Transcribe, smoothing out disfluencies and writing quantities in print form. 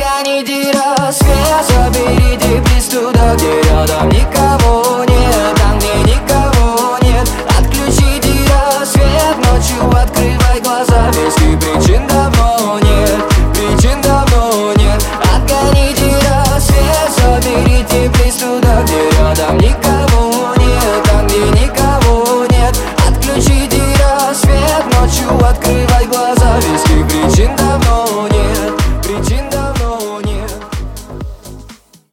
гоняй, не рассвет. Забери ты близ туда, где рядом никого.